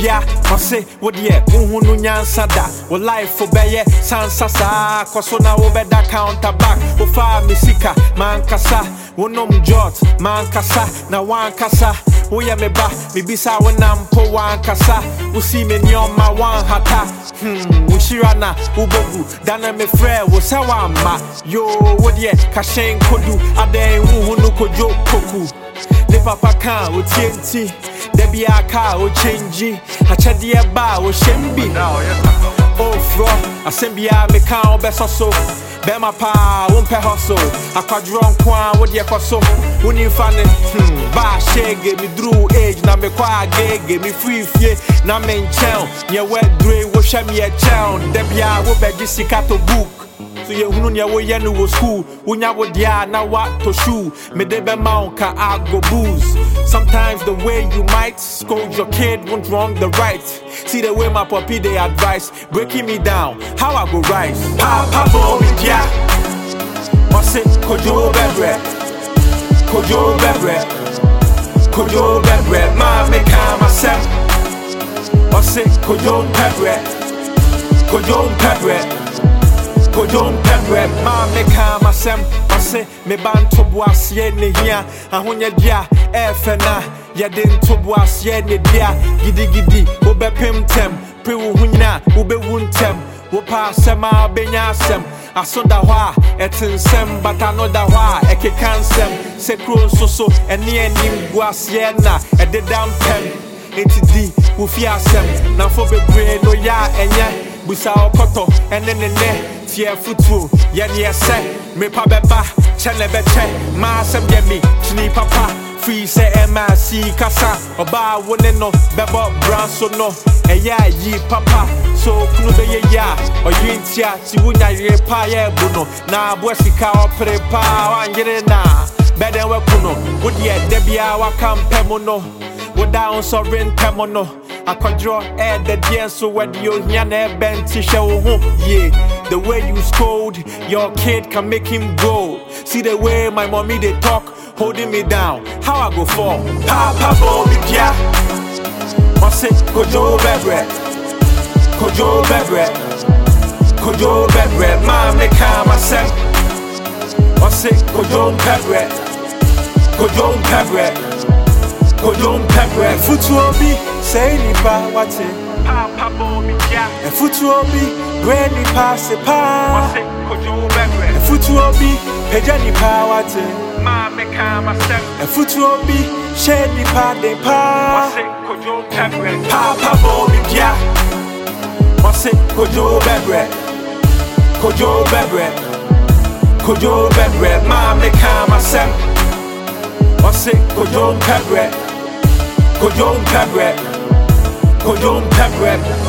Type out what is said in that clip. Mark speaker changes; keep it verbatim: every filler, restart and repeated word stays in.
Speaker 1: bia, mase, what ye, Uhunu Yansada, or life for Baye, Sansasa, Kosona over that counter back, Ofa Misika, Mankasa, Wonom Jot, Mankasa, na Wankasa, Oya meba, Mibisa wenam po Wankasa, Usi me nyoma wan hata, hmm, Ushirana, Ubogu, Dana me frere, Wasawama, yo, what ye, Kashen Kodu, Ade Uhunu Kojo Koku. Le papa can o T N T, Debbie Aka o change, Hachadia ba o Shembi. Oh, fro, Assembia me can best so. Bema pa, won't pay hustle. A quadron quan, what ye for so. When you find it, hmm, ba shake, me drew age, na me qua gay, me free fee, na main chow. Ye wet dre, wo shame a chow. Debbie, I will beg Jessica to book. So ye hunu nya wo ye no wo school unya wo dia na wa to shoe me de be mount ka I go booze. Sometimes the way you might scold your kid won't wrong the right. See the way my puppy they advice breaking me down how I go rise. Papa bo me dia Mase kojo bebre kojo bebre kojo bebre ma me ka myself Mase kojo bebre kojo bebre Kodon pepre, ma me ka masem, mase me ban to boasie ne hia, ahonya dia, e fena, ya den to boasie ne dia, gidi gidi, wo bepem tem, pre wo hunya, wo be wuntem, wo pa sema benya sem, asonda hwa, etinsem, but anoda hwa, ekekansem, se kro so so, eni enim boasie na, e de dam pem, eti di, wo fi asem, na fo bebre no ya enye. Busa okoto enenene tie futu ye ne ese me pa beba chele beche ma asem ye mi chini papa free say M C kasa oba wone no bebo branso no eya yi papa so kunu be ye ya oyintia ti wunya yire pa ye bu no na boasika opre pa wangire na beden we kuno wodi e de bia wa kampemo no woda on sovereign temono I could draw air the dear so what you yana bent show yeah. The way you scold your kid can make him go. See the way my mommy they talk, holding me down. How I go fall? Papa bo me dia. Mase kojo bebre, kojo bebre, kojo bebre. Ma me ka myself. Mase kojo bebre, kojo bebre. Kodon pepre, futu obi, say nipa wate. Papa bo mi dia. E futu obi, gre nipa se pa. Wase kodon pepre. E futu obi, peja nipa wate. Ma me ka myself. E futu obi, she nipa de pa. Wase kodon pepre. Papa bo mi dia. Wase kodon pepre. Kodon pepre. Kodon pepre. Ma me ka myself. Wase kodon pepre. Kodon pepre, kodon pepre.